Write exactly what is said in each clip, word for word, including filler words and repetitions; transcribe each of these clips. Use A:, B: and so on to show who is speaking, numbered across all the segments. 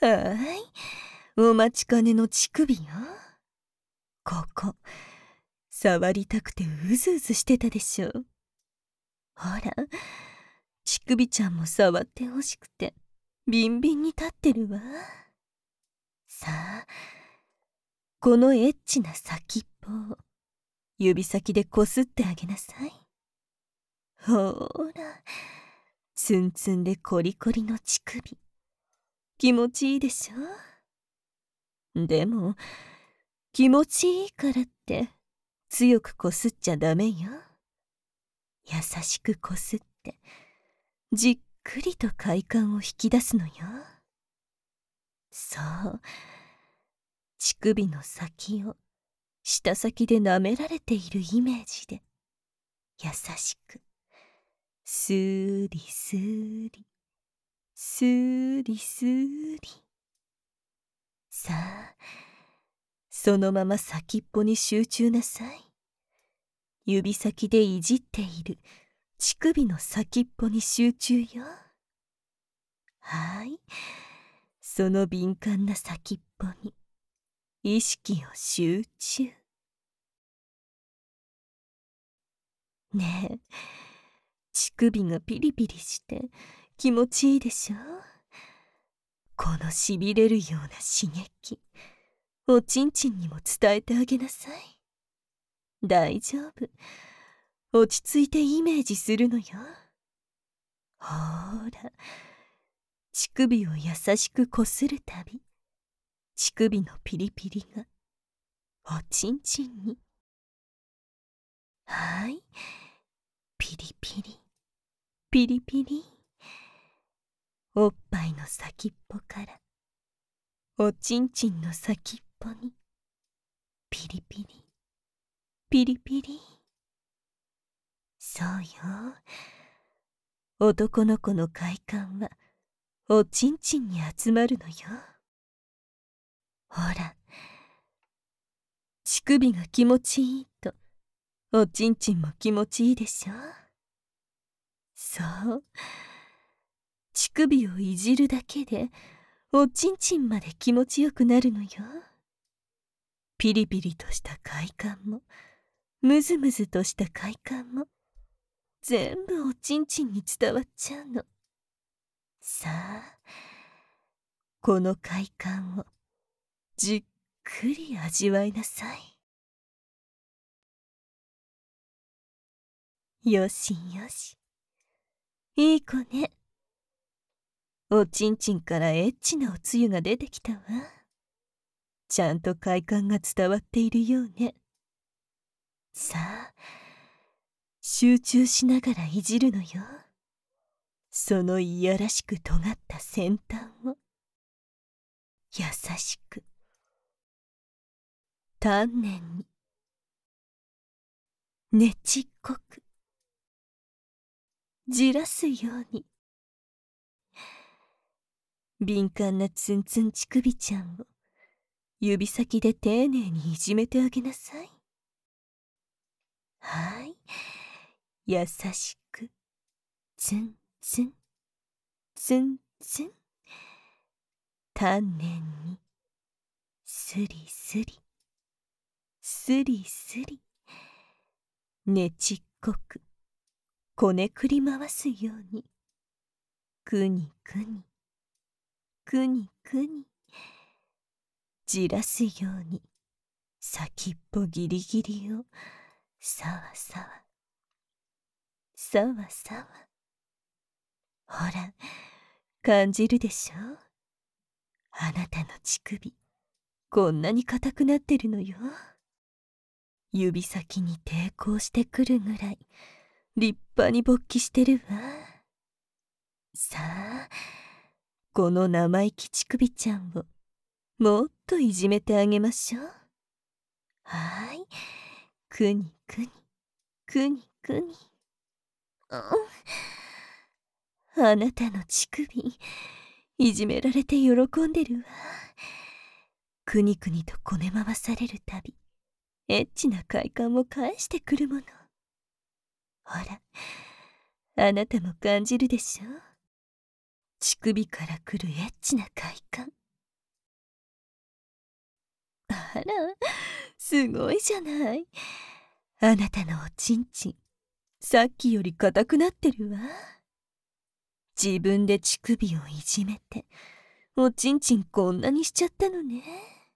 A: はい、お待ちかねの乳首よ。ここ、触りたくてうずうずしてたでしょ。ほら、乳首ちゃんも触ってほしくて、ビンビンに立ってるわ。さあ、このエッチな先っぽを、指先でこすってあげなさい。ほーら、ツンツンでコリコリの乳首。気持ちいいでしょ。でも、気持ちいいからって、強くこすっちゃダメよ。優しくこすって、じっくりと快感を引き出すのよ。そう、乳首の先を舌先で舐められているイメージで、優しく、スーリスーリ、スーリスーリ。さあ、そのまま先っぽに集中なさい。指先でいじっている乳首の先っぽに集中よ。はい、その敏感な先っぽに意識を集中。ねえ、乳首がピリピリして気持ちいいでしょ。このしびれるような刺激、おちんちんにも伝えてあげなさい。大丈夫、落ち着いてイメージするのよ。ほーら、乳首を優しくこするたび、乳首のピリピリがおちんちんに。はい、ピリピリ、ピリピリ。おっぱいの先っぽからおちんちんの先っぽにピリピリ、ピリピリ。そうよ、男の子の快感はおちんちんに集まるのよ。ほら、乳首が気持ちいいとおちんちんも気持ちいいでしょ。そう、乳首をいじるだけでおちんちんまで気持ちよくなるのよ。ピリピリとした快感もムズムズとした快感も全部おちんちんに伝わっちゃうの。さあ、この快感をじっくり味わいなさい。よしよし、いい子ね。おちんちんからエッチなおつゆが出てきたわ。ちゃんと快感が伝わっているようね。さあ、集中しながらいじるのよ。そのいやらしく尖った先端を優しく丹念にねちっこくじらすように、敏感なツンツン乳首ちゃんを指先で丁寧にいじめてあげなさい。はい、優しくツンツンツンツン、丹念にスリスリスリスリ、ねちっこくこねくり回すように、くにくにくにくにじらすように、先っぽギリギリをさわさわさわさわ。ほら、感じるでしょ。あなたの乳首こんなに硬くなってるのよ。指先に抵抗してくるぐらい立派に勃起してるわ。さあ、この生意気乳首ちゃんをもっといじめてあげましょう。はーい、くにくにくにくに、うん、あなたの乳首いじめられて喜んでるわ。くにくにとこね回されるたびエッチな快感を返してくるもの。ほら、あなたも感じるでしょ。乳首から来るエッチな快感。 ら、すごいじゃない。あなたのおちんちん、さっきより硬くなってるわ。自分で乳首をいじめて、おちんちんこんなにしちゃったのね。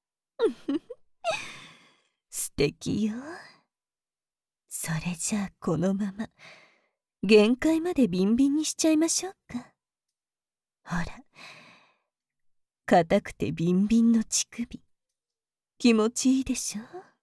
A: 素敵よ。それじゃあこのまま、限界までビンビンにしちゃいましょうか。ほら、硬くてビンビンの乳首、気持ちいいでしょ。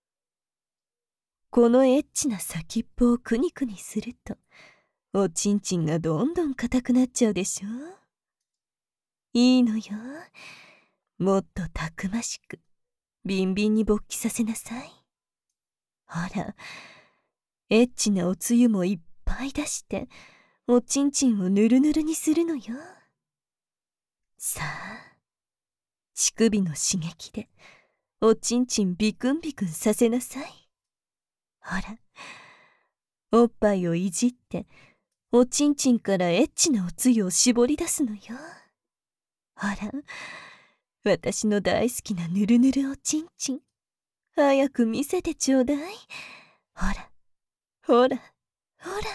A: このエッチな先っぽをクニクニすると、おちんちんがどんどん硬くなっちゃうでしょ。いいのよ。もっとたくましく、ビンビンに勃起させなさい。ほら、エッチなおつゆもいっぱい出して、おちんちんをぬるぬるにするのよ。さあ、乳首の刺激で、おちんちんビクンビクンさせなさい。ほら、おっぱいをいじって、おちんちんからエッチなおつゆを絞り出すのよ。ほら、私の大好きなぬるぬるおちんちん、早く見せてちょうだい。ほら、ほら、ほら。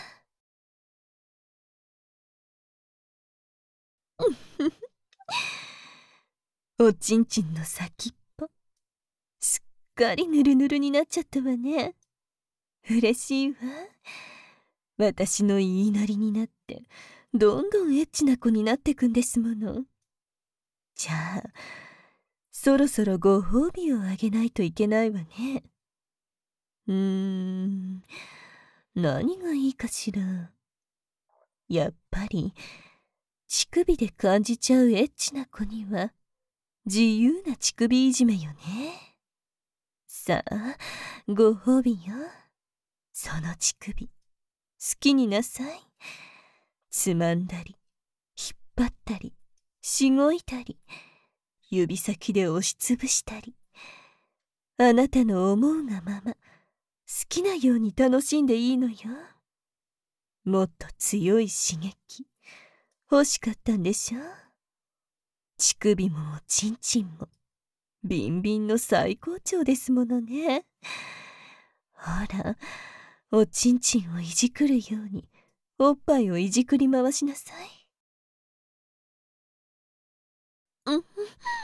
A: おちんちんの先っぽ、すっかりぬるぬるになっちゃったわね。嬉しいわ。私の言いなりになって、どんどんエッチな子になってくんですもの。じゃあ、そろそろご褒美をあげないといけないわね。うーん、何がいいかしら。やっぱり、乳首で感じちゃうエッチな子には、自由な乳首いじめよね。さあ、ご褒美よ。その乳首、好きになさい。つまんだり、引っ張ったり、しごいたり、指先で押しつぶしたり、あなたの思うがまま、好きなように楽しんでいいのよ。もっと強い刺激、欲しかったんでしょ。乳首もおちんちんも、ビンビンの最高潮ですものね。ほら、おちんちんをいじくるように、おっぱいをいじくり回しなさい。うん、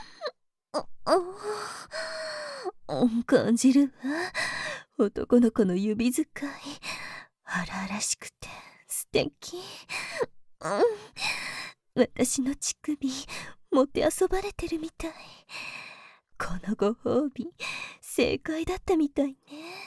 A: うん、感じるわ。男の子の指使い、荒々しくて素敵。うん、私の乳首、もてあそばれてるみたい。このご褒美、正解だったみたいね。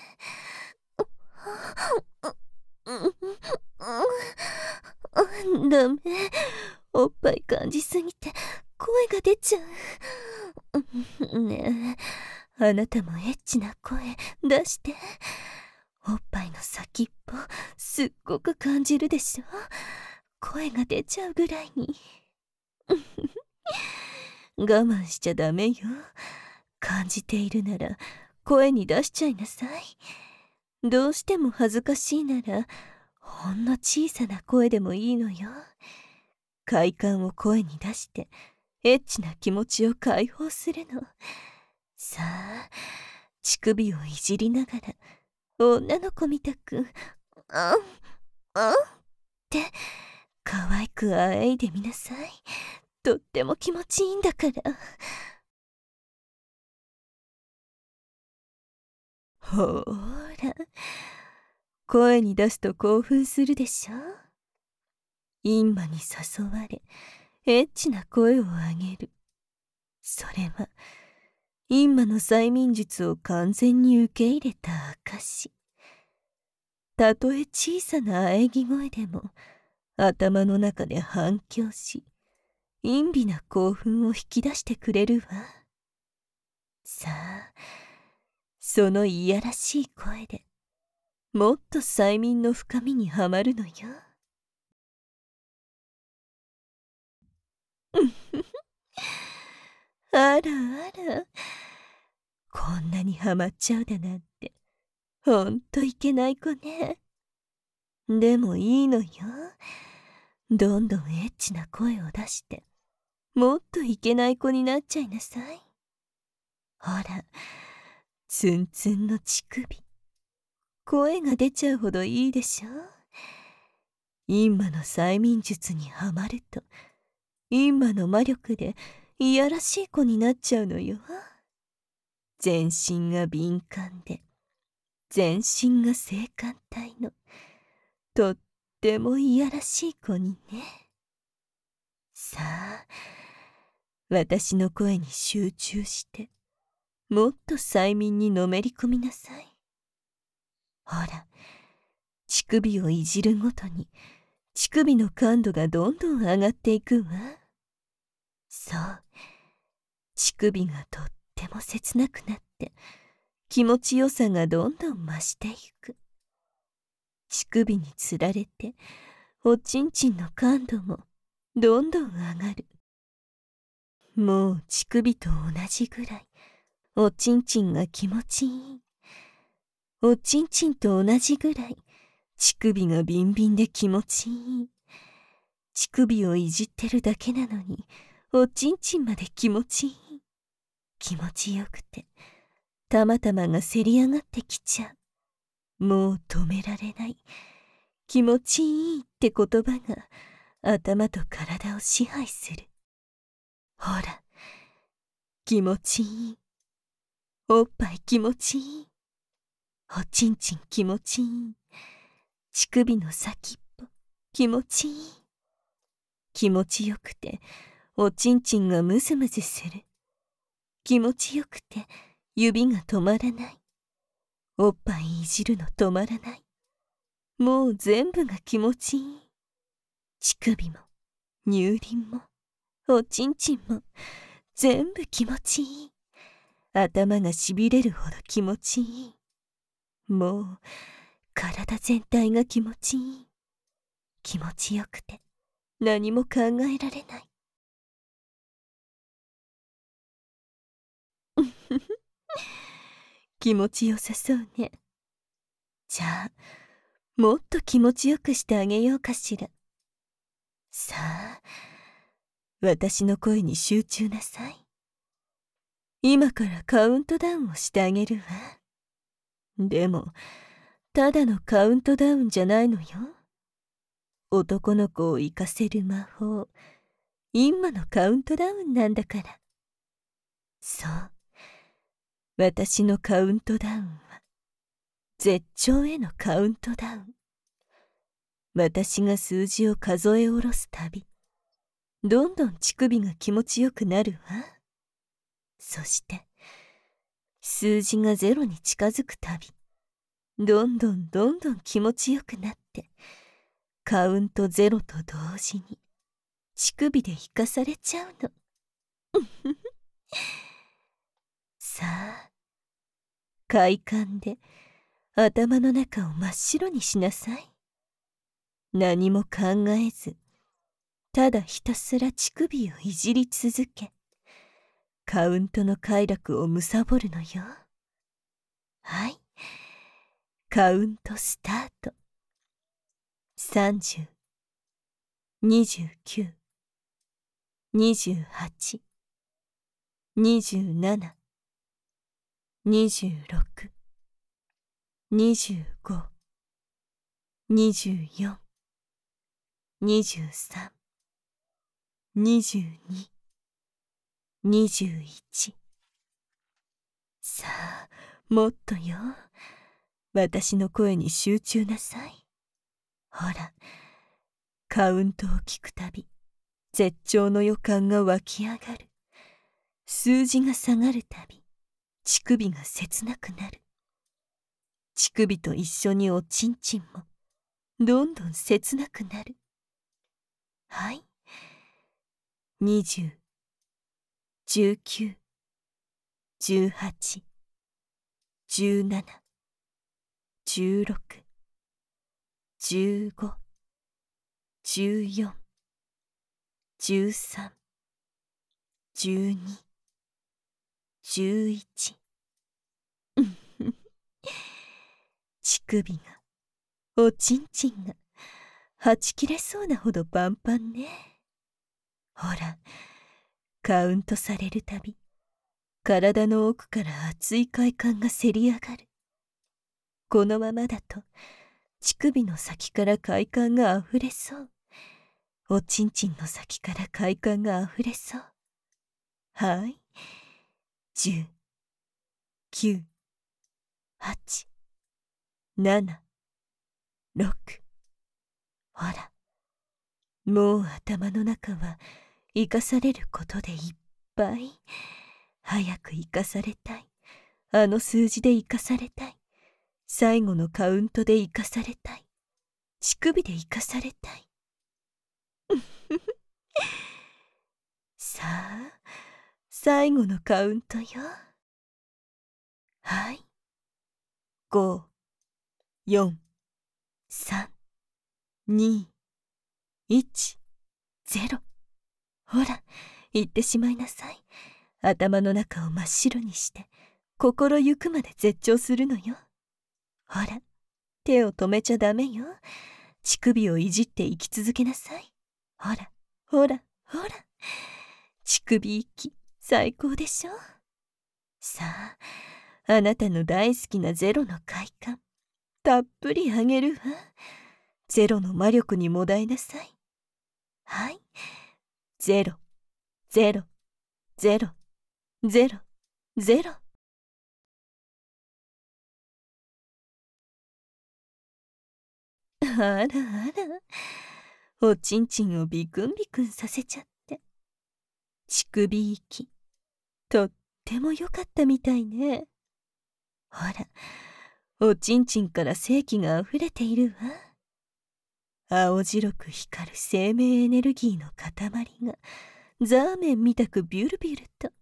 A: ダメ、おっぱい感じすぎて声が出ちゃう。ねえ、あなたもエッチな声出して。おっぱいの先っぽすっごく感じるでしょ。声が出ちゃうぐらいに。我慢しちゃダメよ。感じているなら声に出しちゃいなさい。どうしても恥ずかしいならほんの小さな声でもいいのよ。快感を声に出してエッチな気持ちを解放するの。さあ、乳首をいじりながら女の子みたく「うんうん」って可愛くあえいでみなさい。とっても気持ちいいんだから。ほーら、声に出すと興奮するでしょ。陰魔に誘われエッチな声を上げる。それは陰魔の催眠術を完全に受け入れた証。たとえ小さな喘ぎ声でも頭の中で反響し、陰微な興奮を引き出してくれるわ。さあ、そのいやらしい声でもっと催眠の深みにはまるのよ。あらあら、こんなにハマっちゃうだなんてほんといけない子ね。でもいいのよ。どんどんエッチな声を出してもっといけない子になっちゃいなさい。ほら、 ツンツンの乳首。声が出ちゃうほどいいでしょ。今の催眠術にはまると、今の魔力でいやらしい子になっちゃうのよ。全身が敏感で、全身が性感帯の、とってもいやらしい子にね。さあ、私の声に集中して、もっと催眠にのめり込みなさい。ほら、乳首をいじるごとに、乳首の感度がどんどん上がっていくわ。そう、乳首がとっても切なくなって、気持ちよさがどんどん増していく。乳首につられて、おちんちんの感度もどんどん上がる。もう乳首と同じぐらい、おちんちんが気持ちいい。おちんちんと同じぐらい、乳首がビンビンで気持ちいい。乳首をいじってるだけなのに、おちんちんまで気持ちいい。気持ちよくて、たまたまがせり上がってきちゃう。もう止められない。気持ちいいって言葉が頭と体を支配する。ほら、気持ちいい。おっぱい気持ちいい。おちんちん気持ちいい。乳首の先っぽ気持ちいい。気持ちよくておちんちんがムズムズする。気持ちよくて指が止まらない。おっぱいいじるの止まらない。もう全部が気持ちいい。乳首も乳輪もおちんちんも全部気持ちいい。頭がしびれるほど気持ちいい。もう体全体が気持ちいい。気持ちよくて何も考えられない。気持ちよさそうね。じゃあ、もっと気持ちよくしてあげようかしら。さあ、私の声に集中なさい。今からカウントダウンをしてあげるわ。でも、ただのカウントダウンじゃないのよ。男の子を生かせる魔法、今のカウントダウンなんだから。そう。私のカウントダウンは、絶頂へのカウントダウン。私が数字を数え下ろすたび、どんどん乳首が気持ちよくなるわ。そして、数字がゼロに近づくたび、どんどんどんどん気持ちよくなって、カウントゼロと同時に、乳首で引かされちゃうの。さあ、快感で頭の中を真っ白にしなさい。何も考えず、ただひたすら乳首をいじり続け、カウントの快楽を貪るのよ。はい。カウントスタート。さんじゅう、にじゅうきゅう、にじゅうはち、にじゅうなな、にじゅうろく、にじゅうご、にじゅうよん、にじゅうさん、にじゅうに、にじゅういち。さあ、もっとよ。私の声に集中なさい。ほら、カウントを聞くたび、絶頂の予感が湧き上がる。数字が下がるたび、乳首が切なくなる。乳首と一緒におちんちんも、どんどん切なくなる。はい。にじゅう、じゅうきゅう、じゅうはち、じゅうなな、じゅうろく、じゅうご、じゅうよん、じゅうさん、じゅうに、じゅういち。乳首が、おちんちんが、はち切れそうなほどパンパンね。ほら、カウントされるたび、 体の奥から熱い快感がせり上がる。このままだと乳首の先から快感があふれそう。おちんちんの先から快感があふれそう。はい。じゅう、きゅう、はち、なな、ろく。ほら、もう頭の中は生かされることでいっぱい。早く生かされたい。あの数字で生かされたい。最後のカウントで生かされたい。乳首で生かされたい。さあ、最後のカウントよ。はい。ご、よん、さん、に、いち、ゼロ。ほら、言ってしまいなさい。頭の中を真っ白にして、心ゆくまで絶頂するのよ。ほら、手を止めちゃダメよ。乳首をいじって生き続けなさい。ほら、ほら、ほら。乳首息、最高でしょ。さあ、あなたの大好きなゼロの快感、たっぷりあげるわ。ゼロの魔力にもだえなさい。はい。ゼロ、ゼロ、ゼロ、ゼロ、ゼロ。あらあら、おちんちんをビクンビクンさせちゃって。乳首息、とっても良かったみたいね。ほら、おちんちんから精気があふれているわ。青白く光る生命エネルギーの塊がザーメンみたくビュルビュルと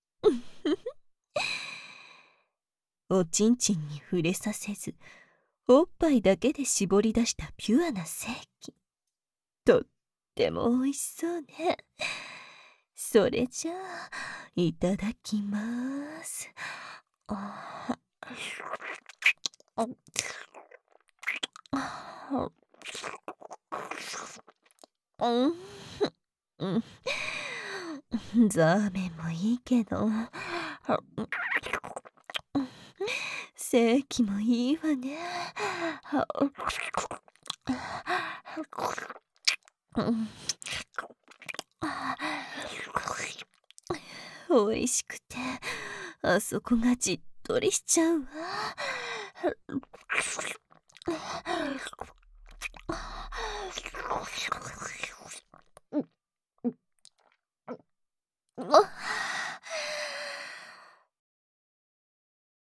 A: おちんちんに触れさせず、おっぱいだけで絞り出したピュアな精気。とっても美味しそうね。それじゃあ、いただきます。あああうん、うん、ザーメンもいいけど、正気もいいわね。おいしくて、あそこがじっとりしちゃうわ。